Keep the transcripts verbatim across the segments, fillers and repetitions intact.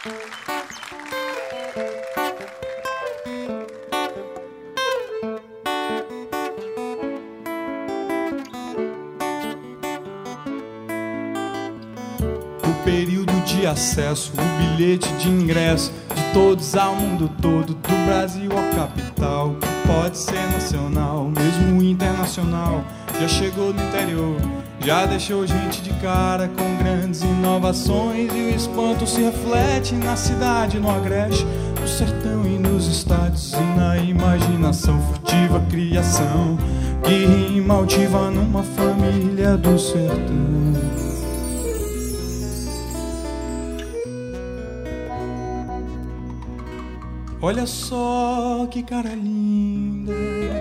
Período de acesso, o bilhete de ingresso de todos ao mundo todo, do Brasil à capital. Pode ser nacional, mesmo internacional. Já chegou no interior, já deixou gente de cara com grandes inovações. E o espanto se reflete na cidade, no agreste, no sertão e nos estádios. E na imaginação, furtiva criação que rima altiva numa família do sertão. Olha só que cara linda,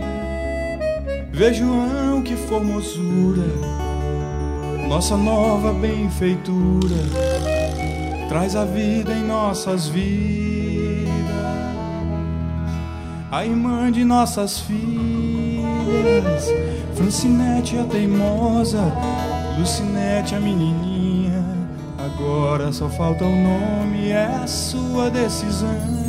Vejoão, que formosura, nossa nova benfeitura traz a vida em nossas vidas, a irmã de nossas filhas, Francinete a teimosa, Lucinete a menininha. Agora só falta o nome, é a sua decisão.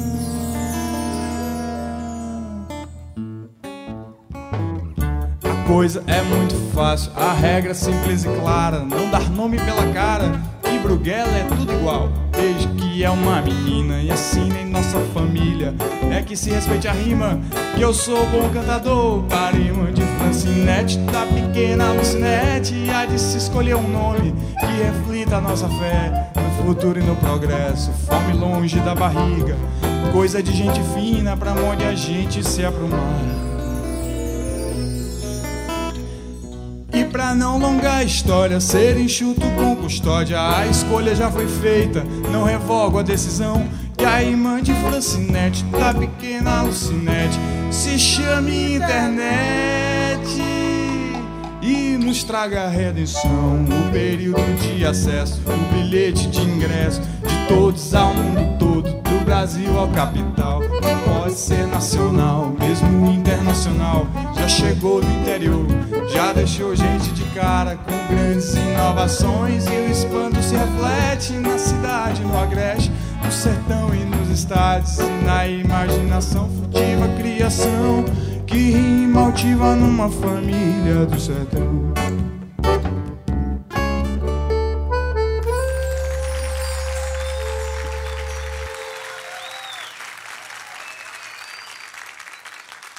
Coisa é muito fácil, a regra é simples e clara, não dar nome pela cara, que Bruguela é tudo igual, desde que é uma menina. E assim nem nossa família é que se respeite a rima, que eu sou bom cantador, para irmã de Francinete, da pequena Lucinete. E há de se escolher um nome que reflita a nossa fé no futuro e no progresso, fome longe da barriga, coisa de gente fina pra onde a gente se aprumar. E pra não alongar a história, ser enxuto com custódia, a escolha já foi feita, não revogo a decisão, que a irmã de Francinete, da pequena Lucinete, se chame internet e nos traga a redenção. O período de acesso, o bilhete de ingresso de todos ao mundo todo, do Brasil ao capital. Pode ser nacional, mesmo internacional. Já chegou no interior, já deixou gente de cara com grandes inovações. E o espanto se reflete na cidade, no agreste, no sertão e nos estádios. E na imaginação, furtiva criação que rima altiva numa família do sertão.